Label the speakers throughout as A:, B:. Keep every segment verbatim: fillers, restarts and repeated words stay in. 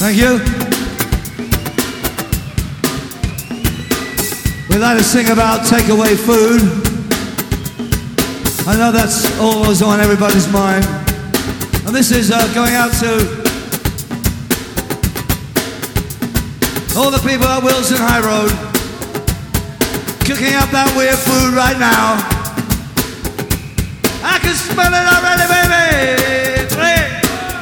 A: Thank you. We like to sing about takeaway food. I know that's always on everybody's mind. And this is uh, going out to all the people at Wilson High Road, cooking up that weird food right now. I can smell it already, baby. Three.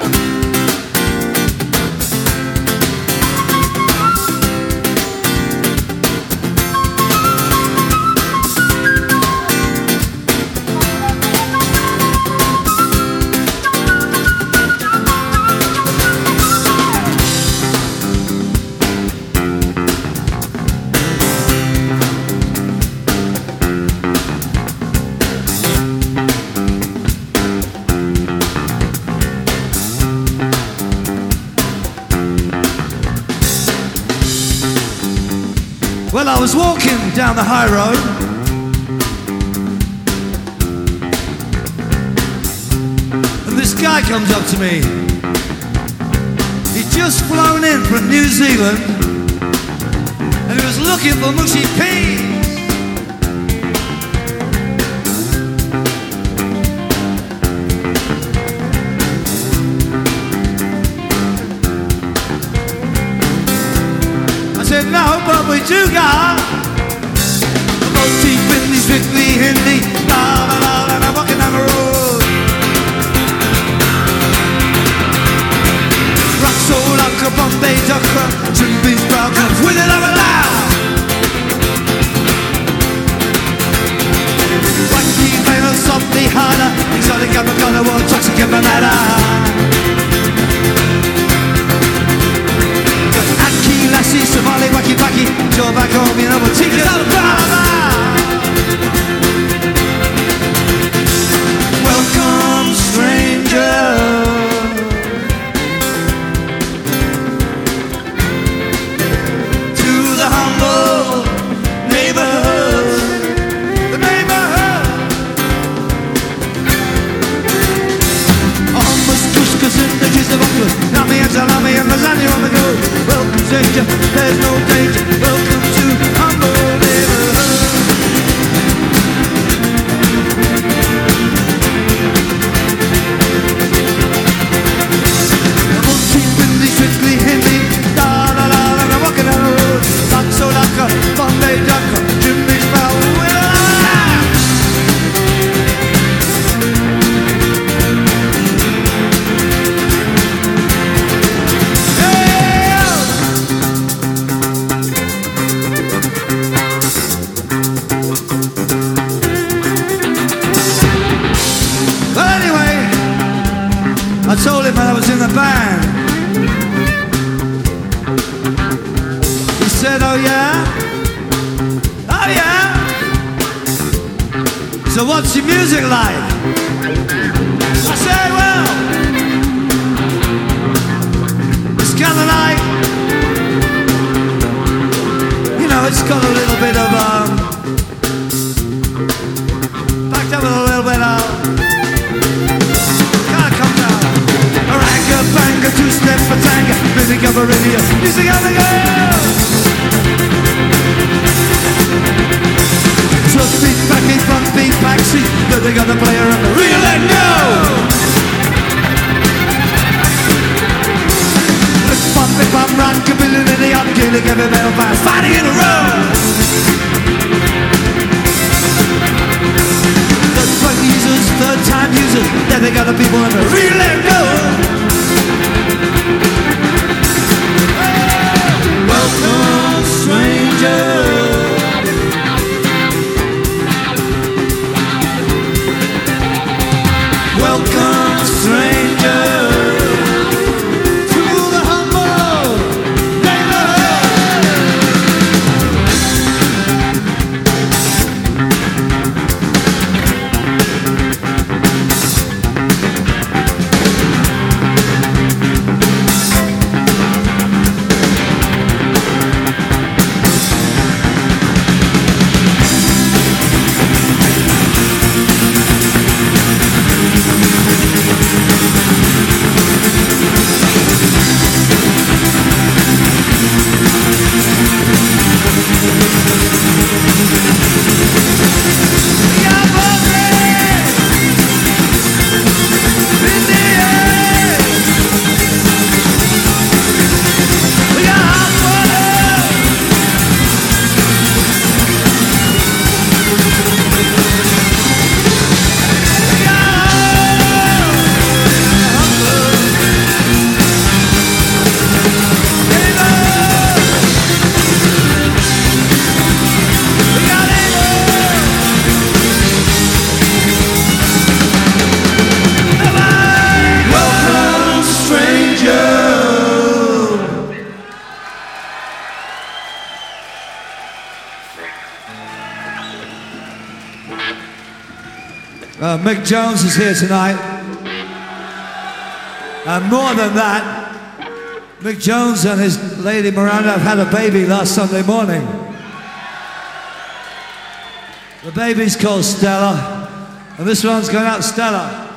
A: Well, I was walking down the high road, and this guy comes up to me. He'd just flown in from New Zealand, and he was looking for mushy peas. I said, no, but we do got a motif in the strictly Hindi, la la la la, and I'm walking down the road. Rock soul, like a Bombay ducker, Jimmy's brown comes with it over loud. White tea, veil, softly harder, exotic Africana, world, toxic and banana. Lassie, Somali, wacky wacky, go back home, you know what tea is all about. Welcome, stranger, to the humble neighborhood, the neighborhood. Almost couscous in the cheese of okra, nami and salami and lasagna on the go. Welcome, stranger, there's no danger. Welcome to humble neighborhood. I'm on cheap windy, strictly Hindi, la la la la, I'm walking down the road. Lots of laka, Bombay ducker, Jimmy's brown with a I told him I was in the band. He said, oh yeah? Oh yeah? So what's your music like? I said, well, it's kind of like, you know, it's got a little bit of, um, backed up with a little bit of, banga, two-step for tanga, music of a radio, music of the girl. So speak backing front beat backseat, they got the player and the real and go. Look bump it bump rock, cabillion in the up, killing every metal band, fighting in a row. The drug users, third time users, then they got the people and the real and go. Welcome, stranger. Welcome, stranger, to the humble neighborhood. Uh, Mick Jones is here tonight. And more than that, Mick Jones and his lady Miranda have had a baby last Sunday morning. The baby's called Stella, and this one's going out Stella.